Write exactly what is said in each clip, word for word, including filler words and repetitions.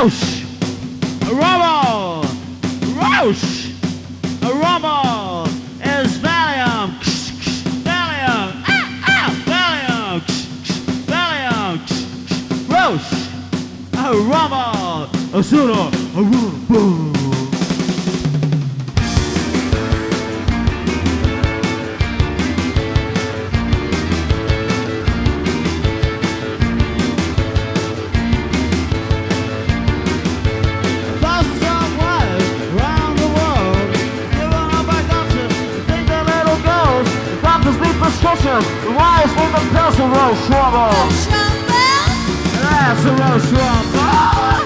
Roche, Rumble, Roche, Rumble is Valium, Valium, ah, ah, Valium, Valium, Roche, a Rumble, a Zulu, a Rumble. The wise woman tells a Roche Rumble. That's a Roche Rumble.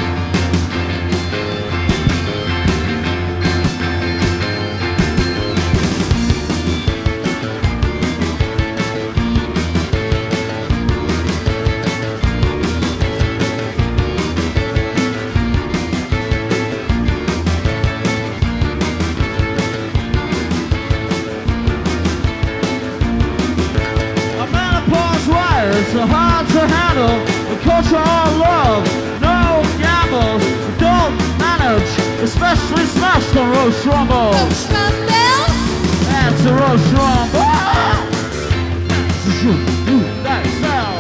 It's hard to handle the culture of love. No gambles, don't manage, especially smash the Roche Rumble. Roche Rumble. That's a Roche Rumble. That's how.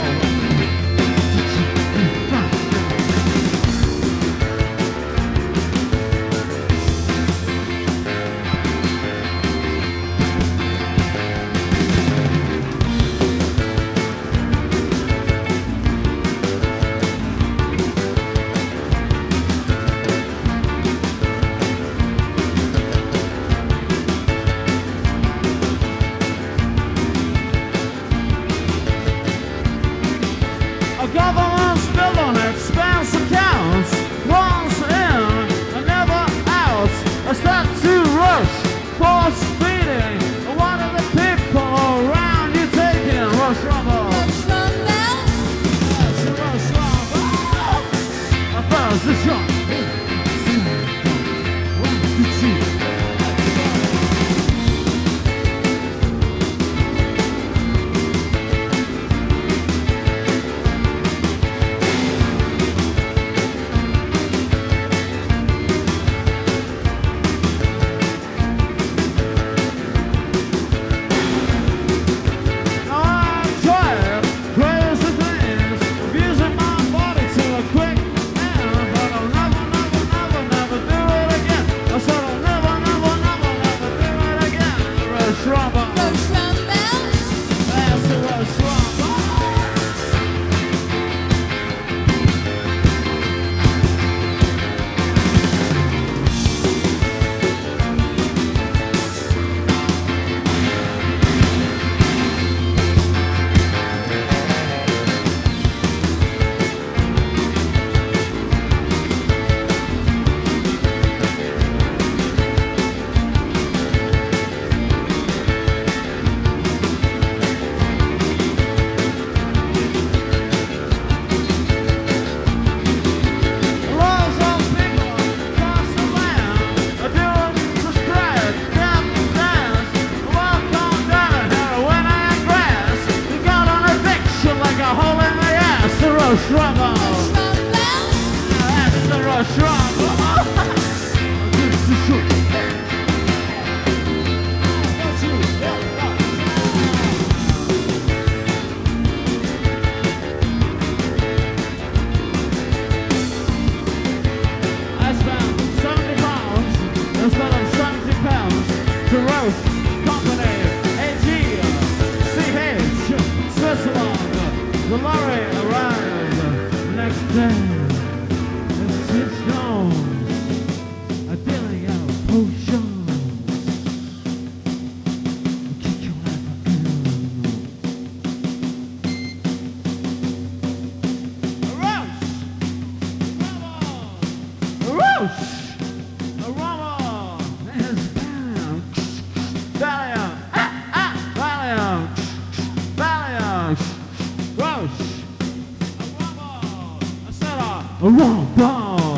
Government's building expense accounts, once in and never out. A step to rush, force feeding. One of the people around you taking Roche Rumble. Roche Rumble. That's a Roche Rumble. I found the jump. One, two, three. Roche Rumble. That's the Roche Rumble. I spent seventy pounds instead of seventy pounds to roast company A G, C H, Switzerland. The lorry arrived next day. It's six stones. I'm dealing out potions. Kick you like a gun. A roast! A roast! A rumble! There's bam! Valium! Ah! Ah! Valium! Valium! Roast! A rumble! A setup! A rumble!